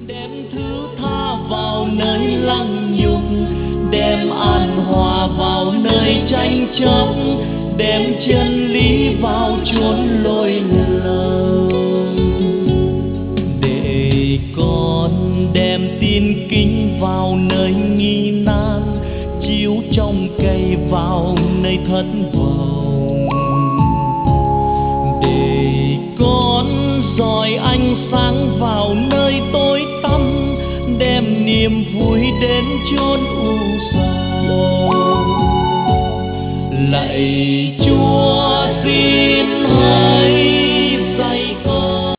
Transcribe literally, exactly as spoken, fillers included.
đem thứ tha vào nơi lăng nhục, đem an hòa vào nơi tranh chấp, đem chân lý vào chốn lỗi lầm. Để con đem tin kính vào nơi nghi nan, chiếu trong cây vào nơi thất vọng. Để con dọi ánh sáng vào nơi tối tăm, đem niềm vui đến chốn u sầu. Lạy Chúa, xin